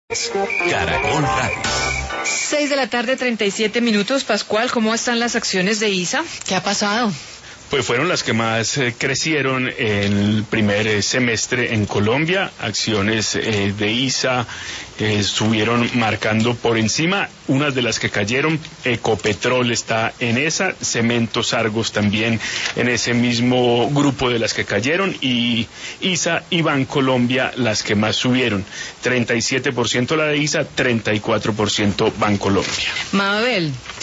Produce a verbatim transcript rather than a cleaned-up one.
Caracol Radio. Seis de la tarde, treinta y siete minutos. Pascual, ¿cómo están las acciones de I S A? ¿Qué ha pasado? Pues fueron las que más eh, crecieron en el primer eh, semestre en Colombia. Acciones eh, de I S A eh, subieron marcando por encima. Unas de las que cayeron, Ecopetrol está en esa, Cementos Argos también en ese mismo grupo de las que cayeron, y I S A y Bancolombia las que más subieron. treinta y siete por ciento la de I S A, treinta y cuatro por ciento Bancolombia. Mabel,